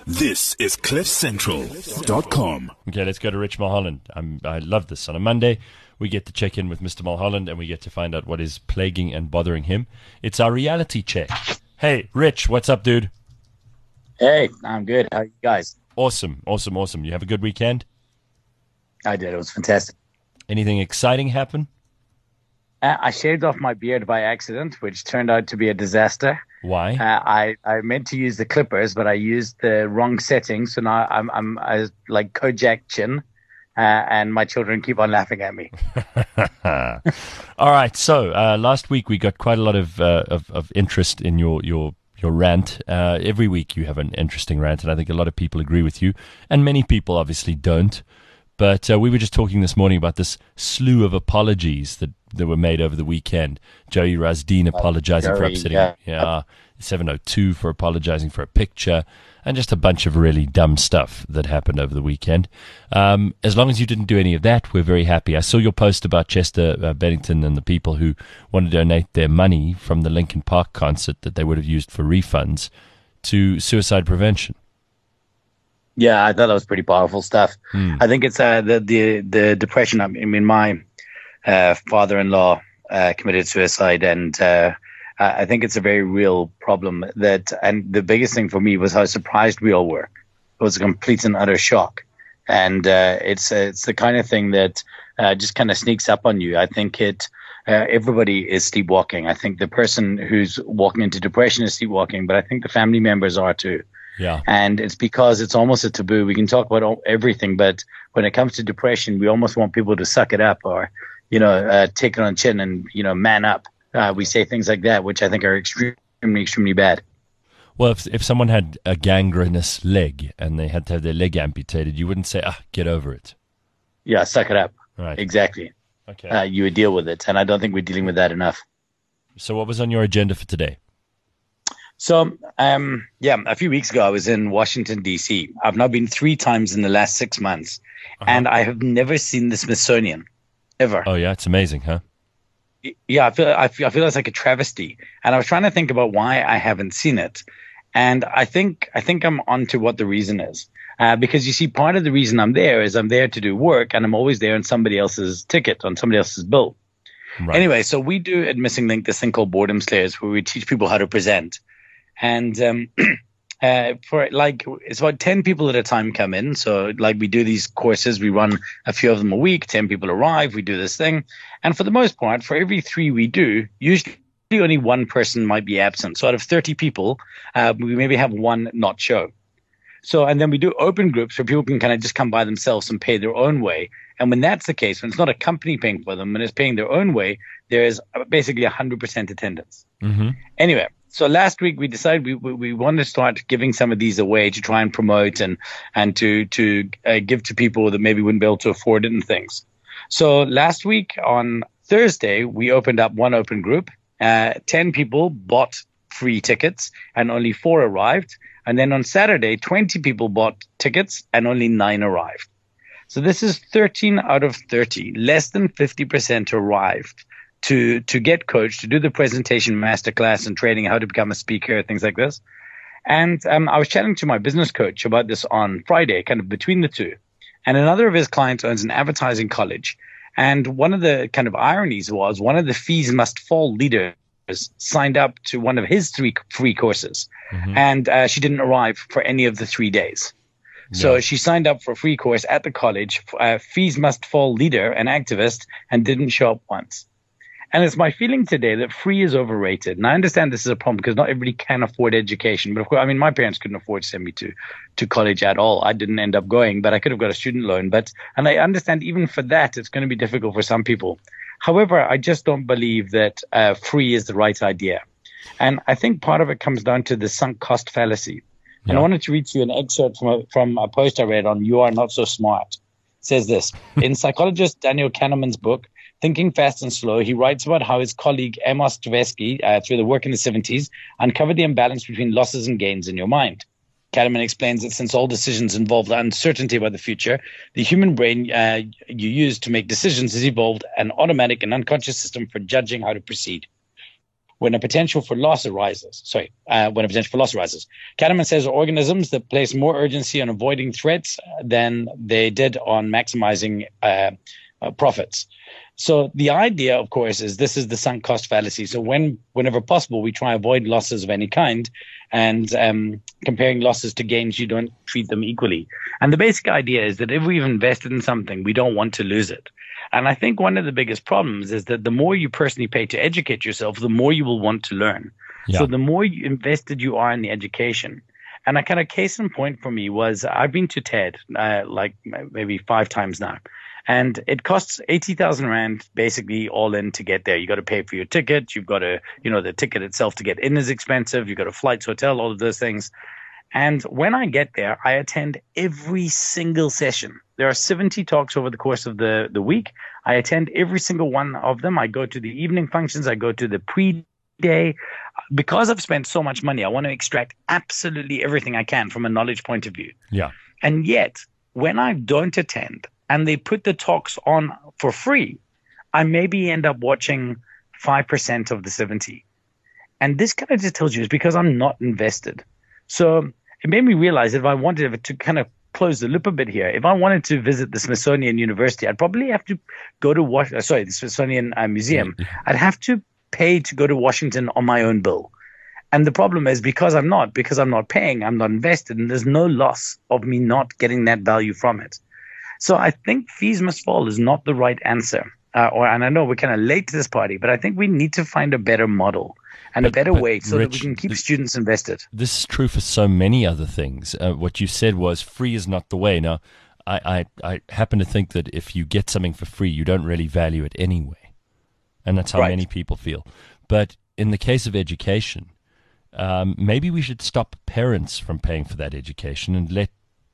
This is CliffCentral.com. Okay, let's go to Rich Mulholland. I love this. On a Monday, we get to check in with Mr. Mulholland and we get to find out what is plaguing and bothering him. It's our reality check. Hey, Rich, what's up, dude? Hey, I'm good. How are you guys? Awesome. You have a good weekend? I did. It was fantastic. Anything exciting happen? I shaved off my beard by accident, which turned out to be a disaster. Why? I meant to use the clippers, but I used the wrong settings. So now I like Kojak Chin, and my children keep on laughing at me. All right. So last week we got quite a lot of interest in your rant. Every week you have an interesting rant, and I think a lot of people agree with you, and many people obviously don't. But we were just talking this morning about this slew of apologies that were made over the weekend. Joey Rasdeen apologizing for upsetting 702 for apologizing for a picture, and just a bunch of really dumb stuff that happened over the weekend. As long as you didn't do any of that, we're very happy. I saw your post about Chester Bennington and the people who want to donate their money from the Linkin Park concert that they would have used for refunds to suicide prevention. Yeah, I thought that was pretty powerful stuff. I think it's the depression. I mean, my father-in-law committed suicide, and I think it's a very real problem. And the biggest thing for me was how surprised we all were. It was a complete and utter shock, and it's the kind of thing that just kind of sneaks up on you. I think everybody is sleepwalking. I think the person who's walking into depression is sleepwalking, but I think the family members are too. Yeah. And it's because it's almost a taboo. We can talk about everything, but when it comes to depression, we almost want people to suck it up or, take it on chin and, man up. We say things like that, which I think are extremely, extremely bad. Well, if someone had a gangrenous leg and they had to have their leg amputated, you wouldn't say, get over it. Yeah, suck it up. Right. Exactly. Okay. You would deal with it. And I don't think we're dealing with that enough. So what was on your agenda for today? So, a few weeks ago, I was in Washington, D.C. I've now been 3 times in the last 6 months, and I have never seen the Smithsonian, ever. Oh, yeah? It's amazing, huh? Yeah, I feel it's like a travesty. And I was trying to think about why I haven't seen it. And I think I'm onto what the reason is. Because, you see, part of the reason I'm there is I'm there to do work, and I'm always there on somebody else's ticket, on somebody else's bill. Right. Anyway, so we do at Missing Link this thing called Boredom Slayers, where we teach people how to present. And it's about 10 people at a time come in. So we do these courses, we run a few of them a week, 10 people arrive, we do this thing. And for the most part, for every 3 we do, usually only one person might be absent. So out of 30 people, we maybe have one not show. So, and then we do open groups where people can kind of just come by themselves and pay their own way. And when that's the case, when it's not a company paying for them, when it's paying their own way, there is basically 100% attendance. Mm-hmm. Anyway. So last week we decided we wanted to start giving some of these away to try and promote and to give to people that maybe wouldn't be able to afford it and things. So last week on Thursday, we opened up one open group. 10 people bought free tickets and only 4 arrived. And then on Saturday, 20 people bought tickets and only 9 arrived. So this is 13 out of 30, less than 50% arrived to get coached, to do the presentation masterclass and training, how to become a speaker, things like this. And I was chatting to my business coach about this on Friday, kind of between the two. And another of his clients owns an advertising college. And one of the kind of ironies was one of the fees must fall leaders signed up to one of his 3 free courses. Mm-hmm. And she didn't arrive for any of the 3 days. No. So she signed up for a free course at the college, fees must fall leader, an activist, and didn't show up once. And it's my feeling today that free is overrated. And I understand this is a problem because not everybody can afford education. But of course, I mean, my parents couldn't afford to send me to college at all. I didn't end up going, but I could have got a student loan. And I understand even for that, it's going to be difficult for some people. However, I just don't believe that free is the right idea. And I think part of it comes down to the sunk cost fallacy. Yeah. And I wanted to read to you an excerpt from a post I read on You Are Not So Smart. It says this: in psychologist Daniel Kahneman's book, Thinking Fast and Slow, he writes about how his colleague Amos Tversky, through the work in the 70s, uncovered the imbalance between losses and gains in your mind. Kahneman explains that since all decisions involve uncertainty about the future, the human brain you use to make decisions has evolved an automatic and unconscious system for judging how to proceed. when a potential for loss arises. Kahneman says organisms that place more urgency on avoiding threats than they did on maximizing profits. So the idea, of course, is this is the sunk cost fallacy. So whenever possible, we try to avoid losses of any kind, and comparing losses to gains, you don't treat them equally. And the basic idea is that if we've invested in something, we don't want to lose it. And I think one of the biggest problems is that the more you personally pay to educate yourself, the more you will want to learn. Yeah. So the more invested you are in the education. And a kind of case in point for me was I've been to TED like maybe 5 times now. And it costs 80,000 Rand basically all in to get there. You got to pay for your ticket. You've got to, the ticket itself to get in is expensive. You've got a flights, hotel, all of those things. And when I get there, I attend every single session. There are 70 talks over the course of the week. I attend every single one of them. I go to the evening functions. I go to the pre-day. Because I've spent so much money, I want to extract absolutely everything I can from a knowledge point of view. Yeah. And yet, when I don't attend and they put the talks on for free, I maybe end up watching 5% of the 70. And this kind of just tells you it's because I'm not invested. So it made me realize that if I wanted to kind of close the loop a bit here, if I wanted to visit the Smithsonian University, I'd probably have to go to the Smithsonian Museum. I'd have to pay to go to Washington on my own bill. And the problem is because I'm not paying, I'm not invested, and there's no loss of me not getting that value from it. So I think fees must fall is not the right answer. And I know we're kind of late to this party, but I think we need to find a better model and a better way so that we can keep students invested. This is true for so many other things. What you said was free is not the way. Now, I happen to think that if you get something for free, you don't really value it anyway. And that's how many people feel. But in the case of education, maybe we should stop parents from paying for that education and let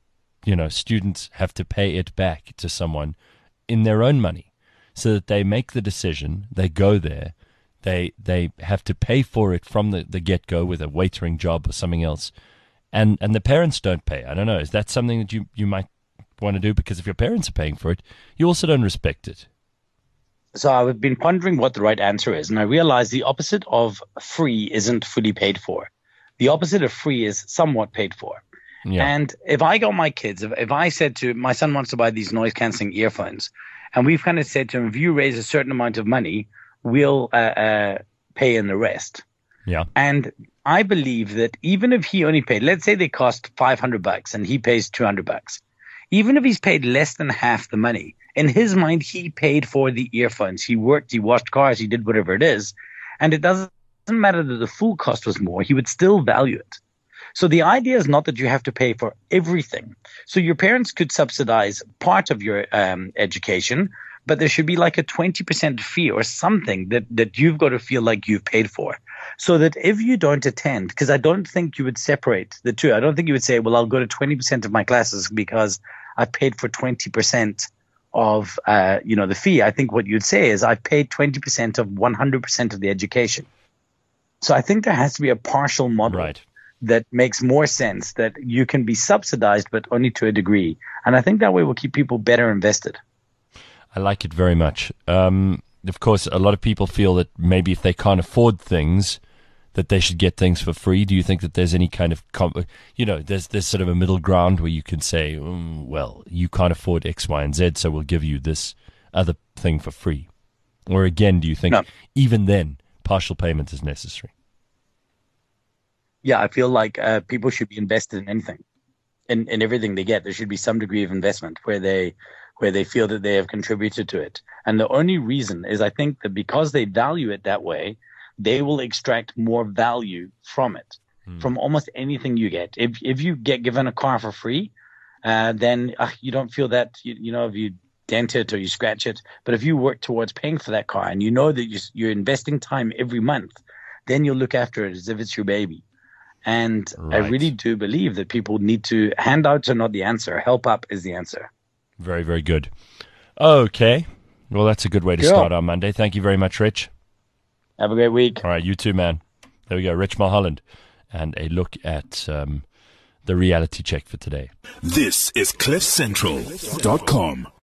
students have to pay it back to someone in their own money so that they make the decision, they go there, they have to pay for it from the get-go with a waitering job or something else, and the parents don't pay. I don't know. Is that something that you might want to do? Because if your parents are paying for it, you also don't respect it. So I've been pondering what the right answer is, and I realized the opposite of free isn't fully paid for. The opposite of free is somewhat paid for. Yeah. And if I got my kids, if I said to my son wants to buy these noise cancelling earphones, and we've kind of said to him, if you raise a certain amount of money, we'll pay in the rest. Yeah. And I believe that even if he only paid, let's say they cost $500 and he pays $200, even if he's paid less than half the money, in his mind, he paid for the earphones. He worked, he washed cars, he did whatever it is. And it doesn't matter that the full cost was more, he would still value it. So the idea is not that you have to pay for everything. So your parents could subsidize part of your education, but there should be like a 20% fee or something that you've got to feel like you've paid for. So that if you don't attend, because I don't think you would separate the two. I don't think you would say, well, I'll go to 20% of my classes because I paid for 20% of the fee. I think what you'd say is I paid 20% of 100% of the education. So I think there has to be a partial model. Right. That makes more sense, that you can be subsidized, but only to a degree. And I think that way will keep people better invested. I like it very much. Of course, a lot of people feel that maybe if they can't afford things, that they should get things for free. Do you think that there's any kind of, there's sort of a middle ground where you can say, well, you can't afford X, Y, and Z, so we'll give you this other thing for free? Or again, do you think even then partial payment is necessary? Yeah, I feel like people should be invested in anything, in everything they get. There should be some degree of investment where they feel that they have contributed to it. And the only reason is I think that because they value it that way, they will extract more value from it, from almost anything you get. If you get given a car for free, then you don't feel that, if you dent it or you scratch it. But if you work towards paying for that car and you know that you're investing time every month, then you'll look after it as if it's your baby. And I really do believe that people need to, handouts are not the answer. Help up is the answer. Very, very good. Okay. Well, that's a good way to start our Monday. Thank you very much, Rich. Have a great week. All right, you too, man. There we go. Rich Mulholland. And a look at the reality check for today. This is CliffCentral.com.